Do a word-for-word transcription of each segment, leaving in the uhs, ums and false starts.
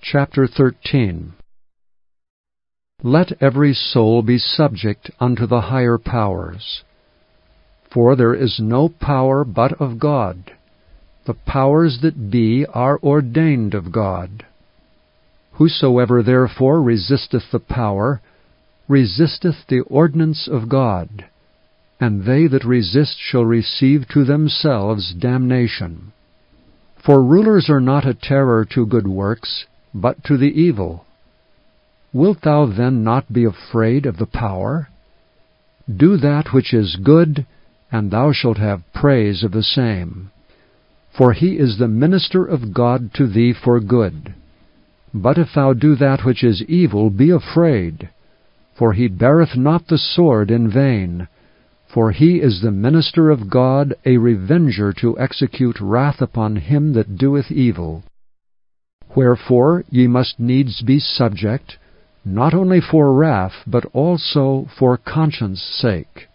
Chapter thirteen. Let every soul be subject unto the higher powers. For there is no power but of God. The powers that be are ordained of God. Whosoever therefore resisteth the power, resisteth the ordinance of God, and they that resist shall receive to themselves damnation. For rulers are not a terror to good works, but to the evil. Wilt thou then not be afraid of the power? Do that which is good, and thou shalt have praise of the same. For he is the minister of God to thee for good. But if thou do that which is evil, be afraid. For he beareth not the sword in vain. For he is the minister of God, a revenger to execute wrath upon him that doeth evil. Wherefore ye must needs be subject, not only for wrath, but also for conscience sake.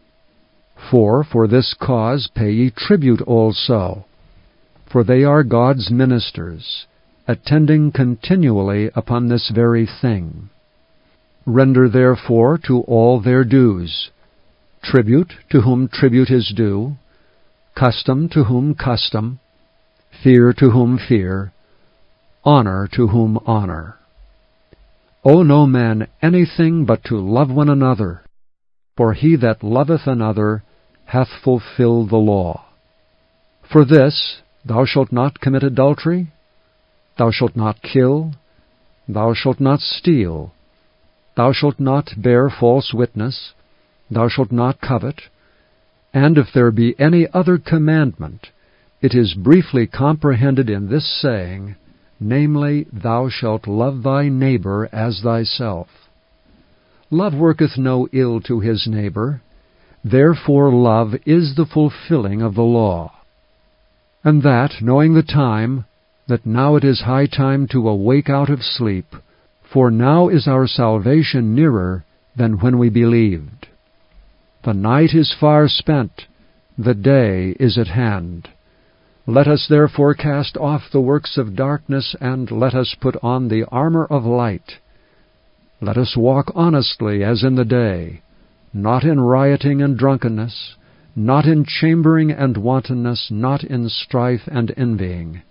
For for this cause pay ye tribute also, for they are God's ministers, attending continually upon this very thing. Render therefore to all their dues, tribute to whom tribute is due, custom to whom custom, fear to whom fear, honor to whom honor. Owe no man anything but to love one another, for he that loveth another hath fulfilled the law. For this, thou shalt not commit adultery, thou shalt not kill, thou shalt not steal, thou shalt not bear false witness, thou shalt not covet, and if there be any other commandment, it is briefly comprehended in this saying, namely, thou shalt love thy neighbor as thyself. Love worketh no ill to his neighbor, therefore love is the fulfilling of the law. And that, knowing the time, that now it is high time to awake out of sleep, for now is our salvation nearer than when we believed. The night is far spent, the day is at hand. Let us therefore cast off the works of darkness, and let us put on the armor of light. Let us walk honestly as in the day, not in rioting and drunkenness, not in chambering and wantonness, not in strife and envying.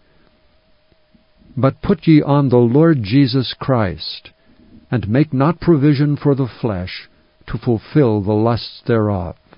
But put ye on the Lord Jesus Christ, and make not provision for the flesh to fulfill the lusts thereof.